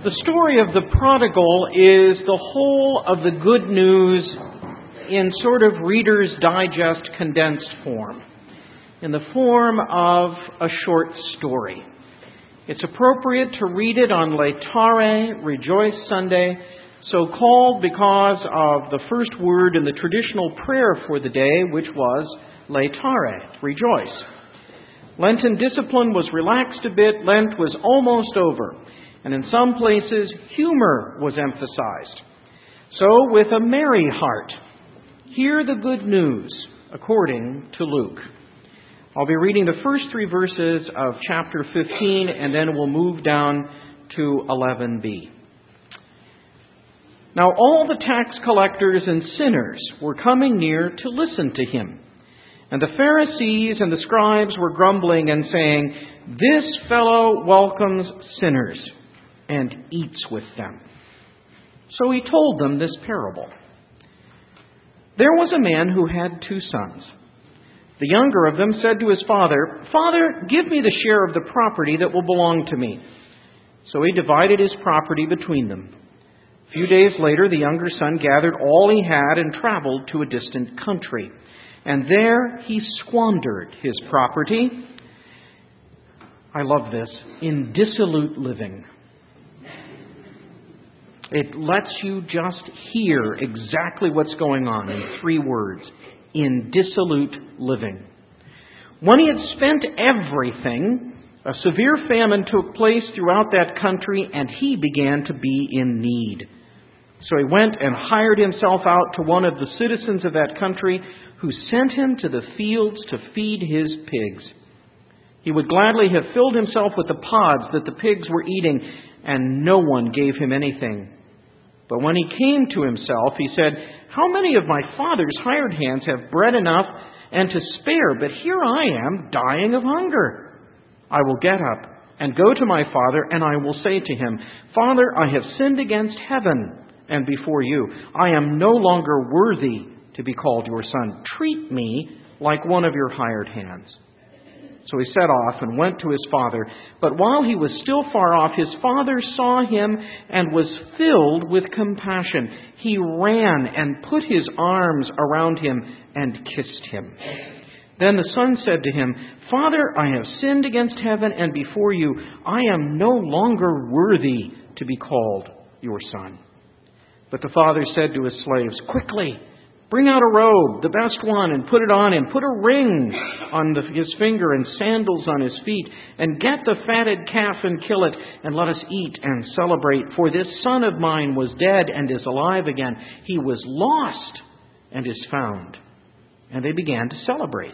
The story of the prodigal is the whole of the good news in sort of Reader's Digest condensed form, in the form of a short story. It's appropriate to read it on Laetare, Rejoice Sunday, so called because of the first word in the traditional prayer for the day, which was Laetare, rejoice. Lenten discipline was relaxed a bit. Lent was almost over. And in some places, humor was emphasized. So, with a merry heart, hear the good news according to Luke. I'll be reading the first 3 verses of chapter 15, and then we'll move down to 11b. Now all the tax collectors and sinners were coming near to listen to him. And the Pharisees and the scribes were grumbling and saying, "This fellow welcomes sinners and eats with them." So he told them this parable. There was a man who had 2 sons. The younger of them said to his father, "Father, give me the share of the property that will belong to me." So he divided his property between them. A few days later, the younger son gathered all he had and traveled to a distant country. And there he squandered his property. I love this. In dissolute living. It lets you just hear exactly what's going on in 3 words. In dissolute living. When he had spent everything, a severe famine took place throughout that country, and he began to be in need. So he went and hired himself out to one of the citizens of that country, who sent him to the fields to feed his pigs. He would gladly have filled himself with the pods that the pigs were eating, and no one gave him anything. But when he came to himself, he said, "How many of my father's hired hands have bread enough and to spare, but here I am dying of hunger? I will get up and go to my father, and I will say to him, 'Father, I have sinned against heaven and before you. I am no longer worthy to be called your son. Treat me like one of your hired hands.' So he set off and went to his father. But while he was still far off, his father saw him and was filled with compassion. He ran and put his arms around him and kissed him. Then the son said to him, 'Father, I have sinned against heaven and before you. I am no longer worthy to be called your son.' But the father said to his slaves, 'Quickly, bring out a robe, the best one, and put it on him. Put a ring on his finger and sandals on his feet. And get the fatted calf and kill it, and let us eat and celebrate. For this son of mine was dead and is alive again. He was lost and is found.' And they began to celebrate.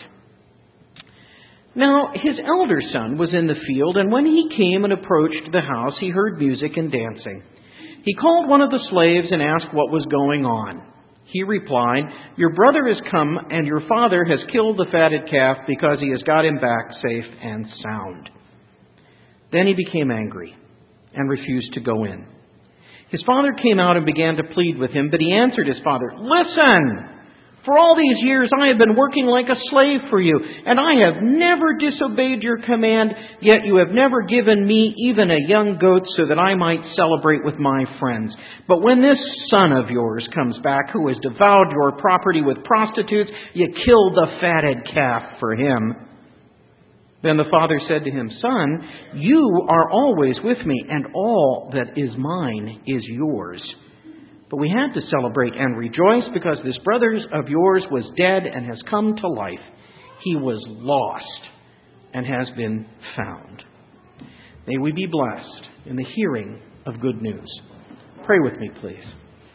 Now his elder son was in the field, and when he came and approached the house, he heard music and dancing. He called one of the slaves and asked what was going on. He replied, 'Your brother has come, and your father has killed the fatted calf because he has got him back safe and sound.' Then he became angry and refused to go in. His father came out and began to plead with him, but he answered his father, 'Listen! For all these years I have been working like a slave for you, and I have never disobeyed your command, yet you have never given me even a young goat so that I might celebrate with my friends. But when this son of yours comes back, who has devoured your property with prostitutes, you killed the fatted calf for him.' Then the father said to him, 'Son, you are always with me, and all that is mine is yours. But we had to celebrate and rejoice because this brother of yours was dead and has come to life. He was lost and has been found.' May we be blessed in the hearing of good news. Pray with me, please.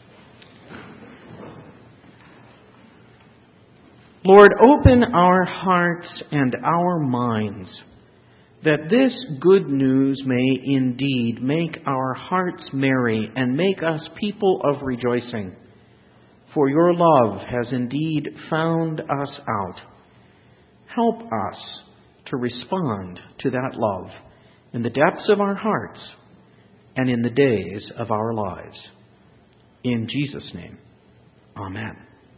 Lord, open our hearts and our minds, that this good news may indeed make our hearts merry and make us people of rejoicing. For your love has indeed found us out. Help us to respond to that love in the depths of our hearts and in the days of our lives. In Jesus' name, amen.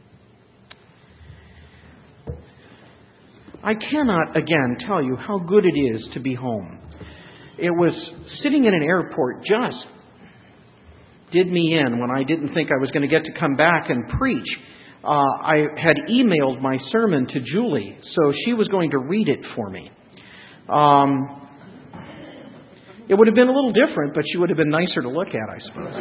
I cannot again tell you how good it is to be home. It was sitting in an airport just did me in when I didn't think I was going to get to come back and preach. I had emailed my sermon to Julie, so she was going to read it for me. It would have been a little different, but she would have been nicer to look at, I suppose.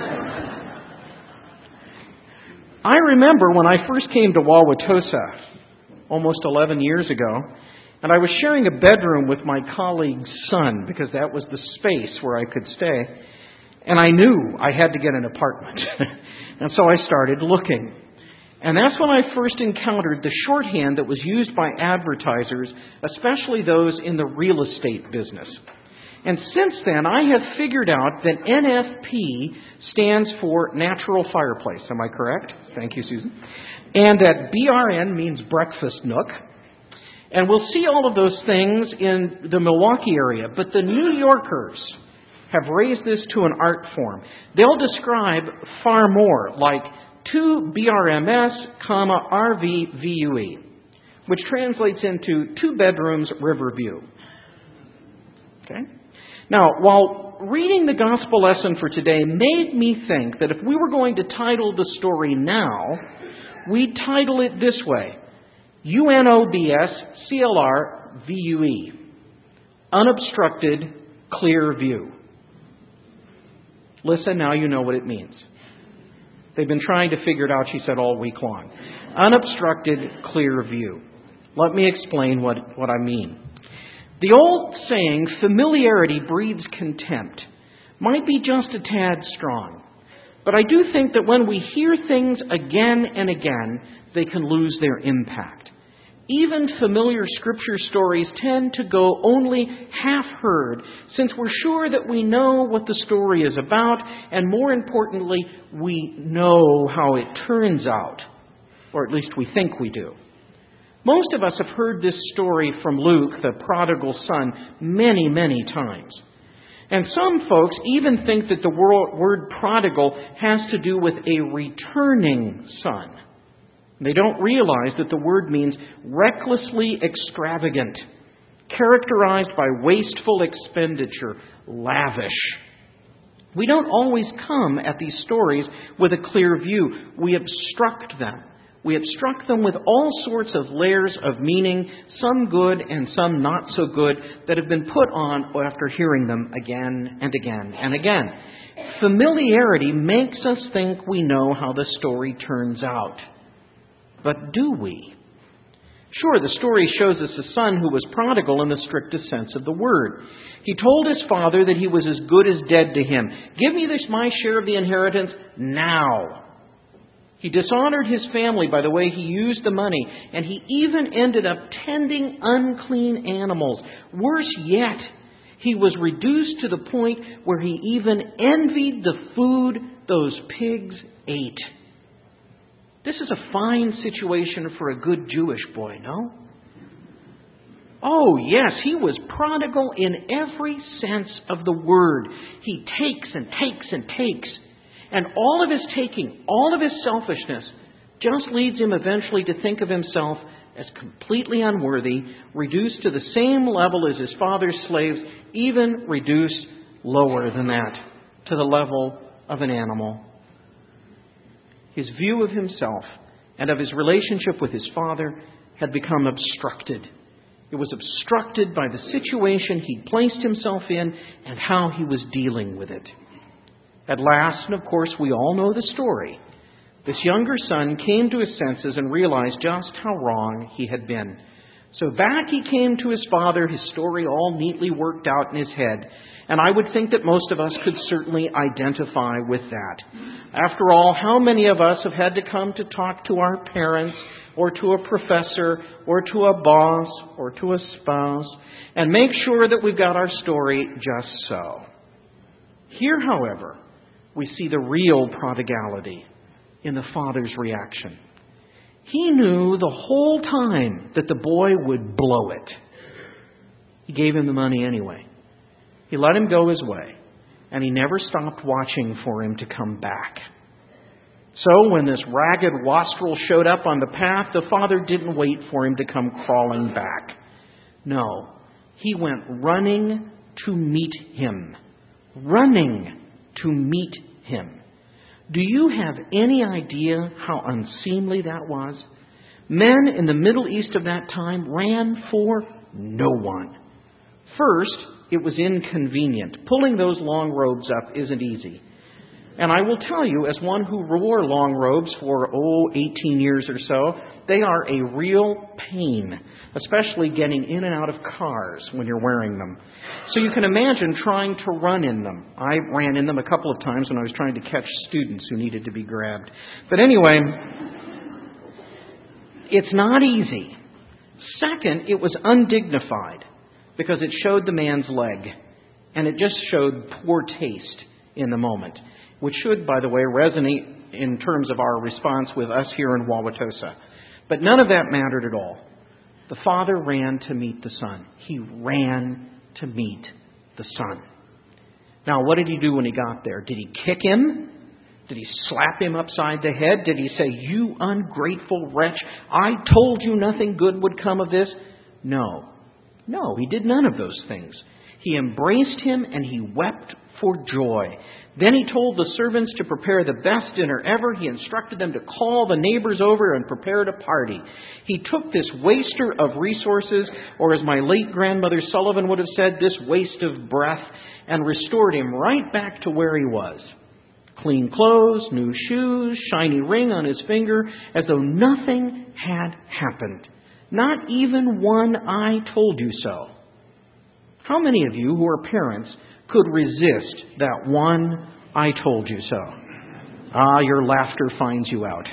I remember when I first came to Wauwatosa, almost 11 years ago, and I was sharing a bedroom with my colleague's son, because that was the space where I could stay, and I knew I had to get an apartment. And so I started looking. And that's when I first encountered the shorthand that was used by advertisers, especially those in the real estate business. And since then, I have figured out that NFP stands for Natural Fireplace. Am I correct? Thank you, Susan. And that BRN means Breakfast Nook. And we'll see all of those things in the Milwaukee area. But the New Yorkers have raised this to an art form. They'll describe far more, like 2 BRMS, RV VUE, which translates into 2 bedrooms, river view. Okay? Now, while reading the gospel lesson for today made me think that if we were going to title the story now, we'd title it this way: UNOBS CLR VUE, Unobstructed Clear View. Listen, now you know what it means. They've been trying to figure it out, she said, all week long. Unobstructed clear view. Let me explain what I mean. The old saying, familiarity breeds contempt, might be just a tad strong. But I do think that when we hear things again and again, they can lose their impact. Even familiar Scripture stories tend to go only half heard, since we're sure that we know what the story is about, and more importantly, we know how it turns out, or at least we think we do. Most of us have heard this story from Luke, the prodigal son, many, many times. And some folks even think that the word prodigal has to do with a returning son. They don't realize that the word means recklessly extravagant, characterized by wasteful expenditure, lavish. We don't always come at these stories with a clear view. We obstruct them. We obstruct them with all sorts of layers of meaning, some good and some not so good, that have been put on after hearing them again and again and again. Familiarity makes us think we know how the story turns out. But do we? Sure, the story shows us a son who was prodigal in the strictest sense of the word. He told his father that he was as good as dead to him. Give me this, my share of the inheritance, now. He dishonored his family by the way he used the money, and he even ended up tending unclean animals. Worse yet, he was reduced to the point where he even envied the food those pigs ate. This is a fine situation for a good Jewish boy, no? Oh, yes, he was prodigal in every sense of the word. He takes and takes and takes. And all of his taking, all of his selfishness, just leads him eventually to think of himself as completely unworthy, reduced to the same level as his father's slaves, even reduced lower than that, to the level of an animal. His view of himself and of his relationship with his father had become obstructed. It was obstructed by the situation he'd placed himself in and how he was dealing with it. At last, and of course we all know the story, this younger son came to his senses and realized just how wrong he had been. So back he came to his father, his story all neatly worked out in his head. And I would think that most of us could certainly identify with that. After all, how many of us have had to come to talk to our parents, or to a professor, or to a boss, or to a spouse, and make sure that we've got our story just so? Here, however, we see the real prodigality in the father's reaction. He knew the whole time that the boy would blow it. He gave him the money anyway. He let him go his way, and he never stopped watching for him to come back. So when this ragged wastrel showed up on the path, the father didn't wait for him to come crawling back. No, he went running to meet him. Running to meet him. Do you have any idea how unseemly that was? Men in the Middle East of that time ran for no one. First, it was inconvenient. Pulling those long robes up isn't easy. And I will tell you, as one who wore long robes for, 18 years or so, they are a real pain, especially getting in and out of cars when you're wearing them. So you can imagine trying to run in them. I ran in them a couple of times when I was trying to catch students who needed to be grabbed. But anyway, it's not easy. Second, it was undignified because it showed the man's leg, and it just showed poor taste in the moment, which should, by the way, resonate in terms of our response with us here in Wauwatosa. But none of that mattered at all. The father ran to meet the son. He ran to meet the son. Now, what did he do when he got there? Did he kick him? Did he slap him upside the head? Did he say, "You ungrateful wretch, I told you nothing good would come of this"? No, he did none of those things. He embraced him and he wept for joy. Then he told the servants to prepare the best dinner ever. He instructed them to call the neighbors over and prepared a party. He took this waster of resources, or as my late grandmother Sullivan would have said, this waste of breath, and restored him right back to where he was. Clean clothes, new shoes, shiny ring on his finger, as though nothing had happened. Not even one "I told you so." How many of you who are parents could resist that one "I told you so"? Your laughter finds you out.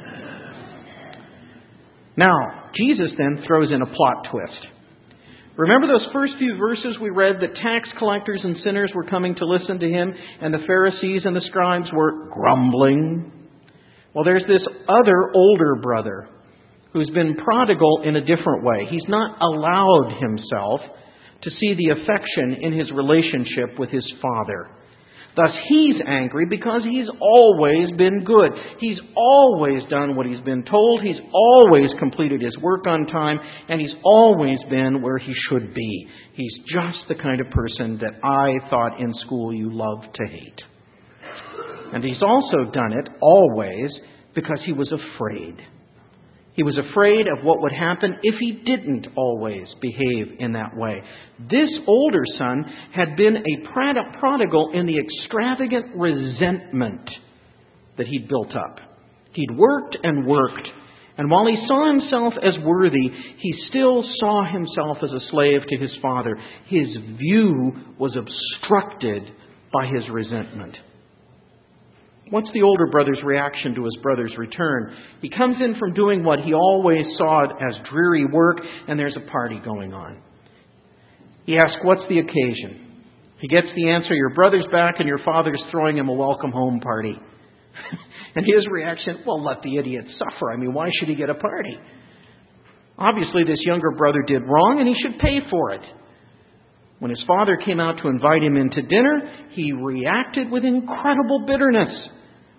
Now, Jesus then throws in a plot twist. Remember those first few verses we read that tax collectors and sinners were coming to listen to him, and the Pharisees and the scribes were grumbling? Well, there's this other older brother who's been prodigal in a different way. He's not allowed himself to see the affection in his relationship with his father. Thus, he's angry because he's always been good. He's always done what he's been told. He's always completed his work on time. And he's always been where he should be. He's just the kind of person that I thought in school you loved to hate. And he's also done it always because he was afraid. He was afraid of what would happen if he didn't always behave in that way. This older son had been a prodigal in the extravagant resentment that he'd built up. He'd worked and worked, and while he saw himself as worthy, he still saw himself as a slave to his father. His view was obstructed by his resentment. What's the older brother's reaction to his brother's return? He comes in from doing what he always saw as dreary work, and there's a party going on. He asks, "What's the occasion?" He gets the answer, "Your brother's back and your father's throwing him a welcome home party." And his reaction, "Well, let the idiot suffer. I mean, why should he get a party?" Obviously, this younger brother did wrong, and he should pay for it. When his father came out to invite him into dinner, he reacted with incredible bitterness.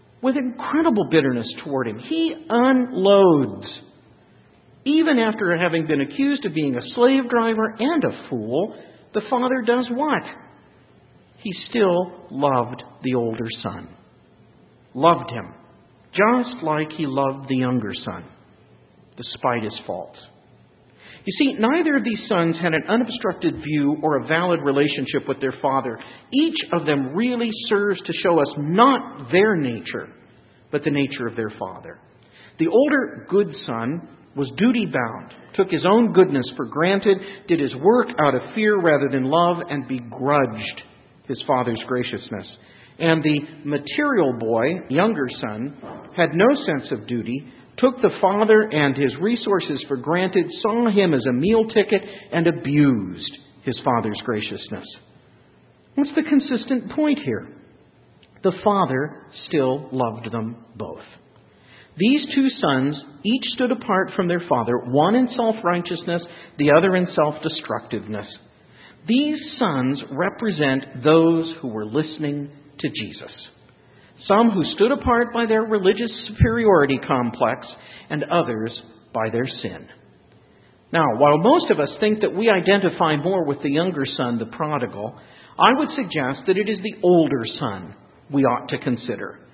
Toward him. He unloads. Even after having been accused of being a slave driver and a fool, the father does what? He still loved the older son. Loved him, just like he loved the younger son, despite his faults. You see, neither of these sons had an unobstructed view or a valid relationship with their father. Each of them really serves to show us not their nature, but the nature of their father. The older good son was duty-bound, took his own goodness for granted, did his work out of fear rather than love, and begrudged his father's graciousness. And the material boy, younger son, had no sense of duty, took the father and his resources for granted, saw him as a meal ticket, and abused his father's graciousness. What's the consistent point here? The father still loved them both. These two sons each stood apart from their father, one in self-righteousness, the other in self-destructiveness. These sons represent those who were listening to Jesus. Some who stood apart by their religious superiority complex, and others by their sin. Now, while most of us think that we identify more with the younger son, the prodigal, I would suggest that it is the older son we ought to consider.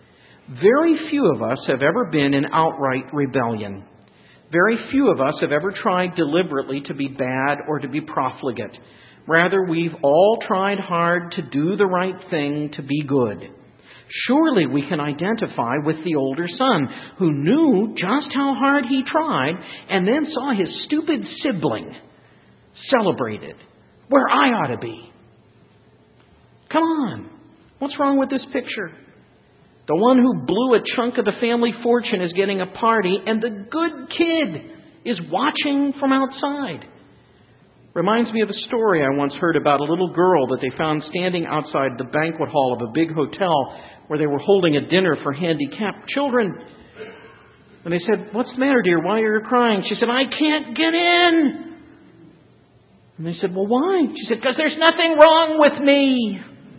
Very few of us have ever been in outright rebellion. Very few of us have ever tried deliberately to be bad or to be profligate. Rather, we've all tried hard to do the right thing, to be good. Surely we can identify with the older son who knew just how hard he tried and then saw his stupid sibling celebrated where I ought to be. Come on. What's wrong with this picture? The one who blew a chunk of the family fortune is getting a party, and the good kid is watching from outside. Reminds me of a story I once heard about a little girl that they found standing outside the banquet hall of a big hotel where they were holding a dinner for handicapped children. And they said, "What's the matter, dear? Why are you crying?" She said, "I can't get in." And they said, "Well, why?" She said, "Because there's nothing wrong with me."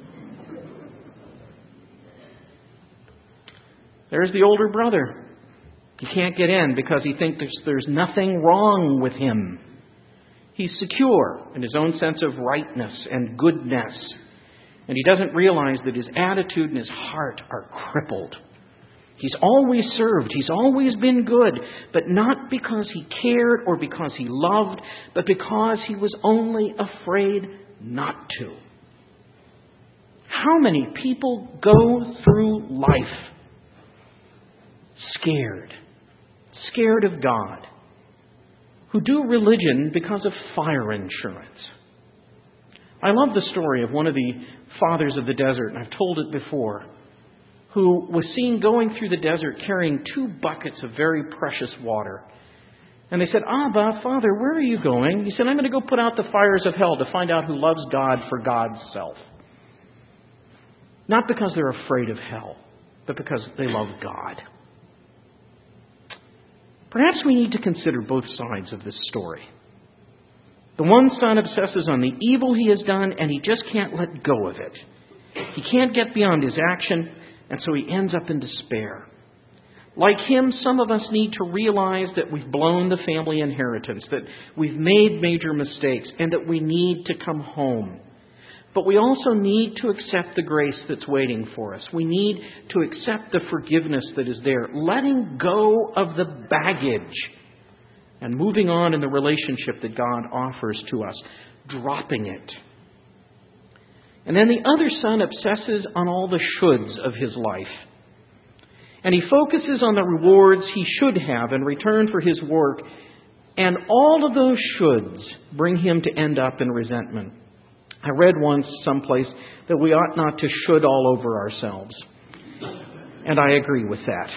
There's the older brother. He can't get in because he thinks there's nothing wrong with him. He's secure in his own sense of rightness and goodness. And he doesn't realize that his attitude and his heart are crippled. He's always served. He's always been good. But not because he cared or because he loved, but because he was only afraid not to. How many people go through life scared of God, who do religion because of fire insurance? I love the story of one of the fathers of the desert, and I've told it before, who was seen going through the desert carrying 2 buckets of very precious water. And they said, "Abba, Father, where are you going?" He said, "I'm going to go put out the fires of hell to find out who loves God for God's self." Not because they're afraid of hell, but because they love God. Perhaps we need to consider both sides of this story. The one son obsesses on the evil he has done, and he just can't let go of it. He can't get beyond his action, and so he ends up in despair. Like him, some of us need to realize that we've blown the family inheritance, that we've made major mistakes, and that we need to come home. But we also need to accept the grace that's waiting for us. We need to accept the forgiveness that is there, letting go of the baggage and moving on in the relationship that God offers to us, dropping it. And then the other son obsesses on all the shoulds of his life. And he focuses on the rewards he should have in return for his work. And all of those shoulds bring him to end up in resentment. I read once someplace that we ought not to should all over ourselves. And I agree with that.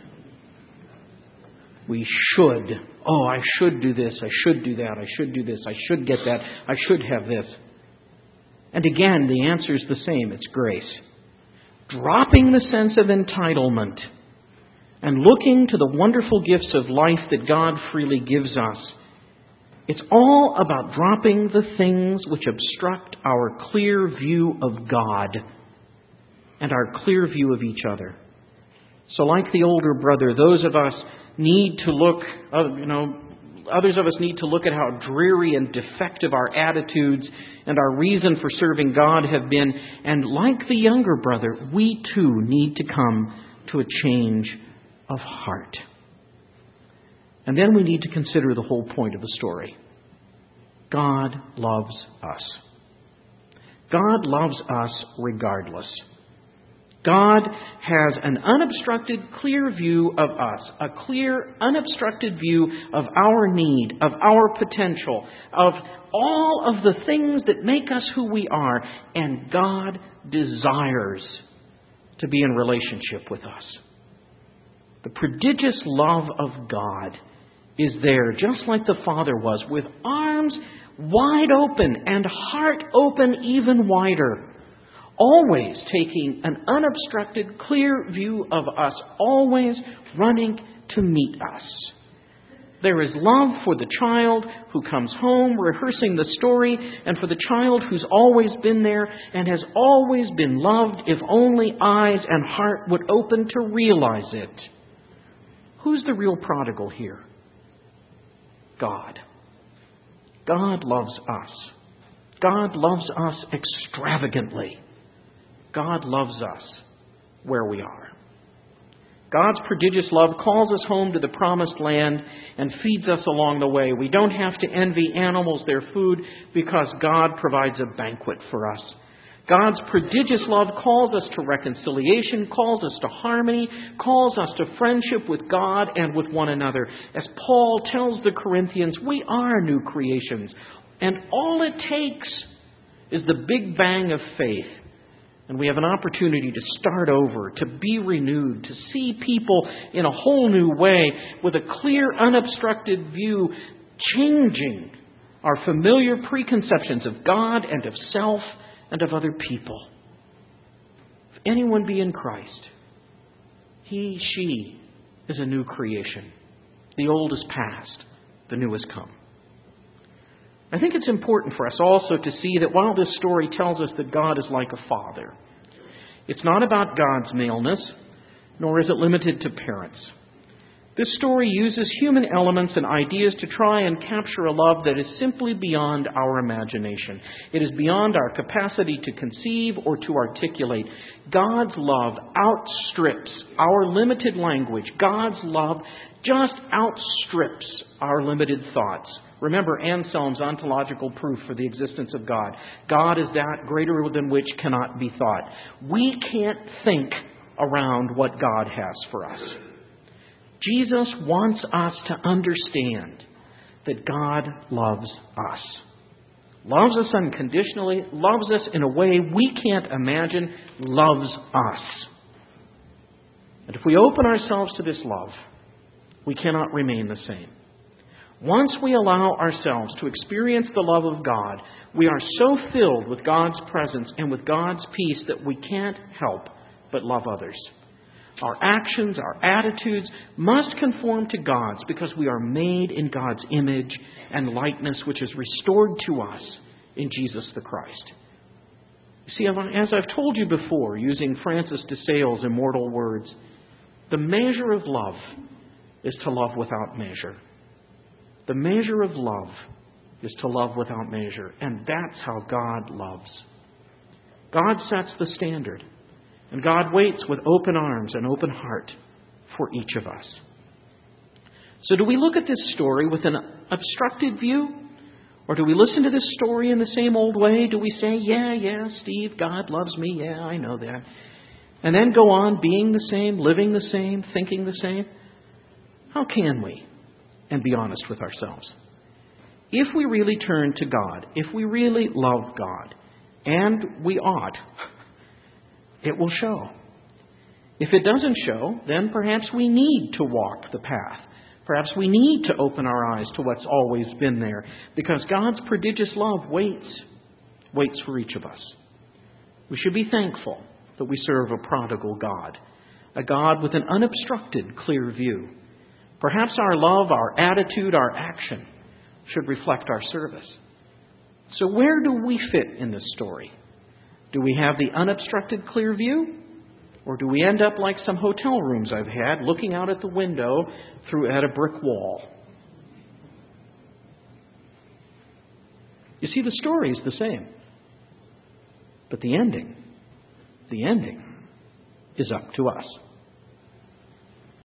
We should. Oh, I should do this. I should do that. I should do this. I should get that. I should have this. And again, the answer is the same. It's grace. Dropping the sense of entitlement and looking to the wonderful gifts of life that God freely gives us. It's all about dropping the things which obstruct our clear view of God and our clear view of each other. So like the older brother, those of us need to look, others of us need to look at how dreary and defective our attitudes and our reason for serving God have been. And like the younger brother, we too need to come to a change of heart. And then we need to consider the whole point of the story. God loves us. God loves us regardless. God has an unobstructed, clear view of us, a clear, unobstructed view of our need, of our potential, of all of the things that make us who we are. And God desires to be in relationship with us. The prodigious love of God is there, just like the Father was, with arms wide open and heart open even wider. Always taking an unobstructed, clear view of us, always running to meet us. There is love for the child who comes home rehearsing the story, and for the child who's always been there and has always been loved if only eyes and heart would open to realize it. Who's the real prodigal here? God. God loves us. God loves us extravagantly. God loves us where we are. God's prodigious love calls us home to the promised land and feeds us along the way. We don't have to envy animals their food because God provides a banquet for us. God's prodigious love calls us to reconciliation, calls us to harmony, calls us to friendship with God and with one another. As Paul tells the Corinthians, we are new creations. And all it takes is the big bang of faith. And we have an opportunity to start over, to be renewed, to see people in a whole new way with a clear, unobstructed view, changing our familiar preconceptions of God and of self and of other people. If anyone be in Christ, he, she is a new creation. The old is past, the new has come. I think it's important for us also to see that while this story tells us that God is like a father, it's not about God's maleness, nor is it limited to parents. This story uses human elements and ideas to try and capture a love that is simply beyond our imagination. It is beyond our capacity to conceive or to articulate. God's love outstrips our limited language. God's love just outstrips our limited thoughts. Remember Anselm's ontological proof for the existence of God. God is that greater than which cannot be thought. We can't think around what God has for us. Jesus wants us to understand that God loves us. Loves us unconditionally, loves us in a way we can't imagine, loves us. And if we open ourselves to this love, we cannot remain the same. Once we allow ourselves to experience the love of God, we are so filled with God's presence and with God's peace that we can't help but love others. Our actions, our attitudes must conform to God's because we are made in God's image and likeness, which is restored to us in Jesus the Christ. You see, as I've told you before, using Francis de Sales' immortal words, the measure of love is to love without measure. The measure of love is to love without measure, and that's how God loves. God sets the standard. And God waits with open arms and open heart for each of us. So do we look at this story with an obstructed view? Or do we listen to this story in the same old way? Do we say, yeah, Steve, God loves me. Yeah, I know that. And then go on being the same, living the same, thinking the same? How can we? And be honest with ourselves. If we really turn to God, if we really love God, and we ought, it will show. If it doesn't show, then perhaps we need to walk the path. Perhaps we need to open our eyes to what's always been there, because God's prodigious love waits for each of us. We should be thankful that we serve a prodigal God, a God with an unobstructed, clear view. Perhaps our love, our attitude, our action should reflect our service. So where do we fit in this story? Do we have the unobstructed clear view? Or do we end up like some hotel rooms I've had, looking out at the window at a brick wall? You see, the story is the same. But the ending is up to us.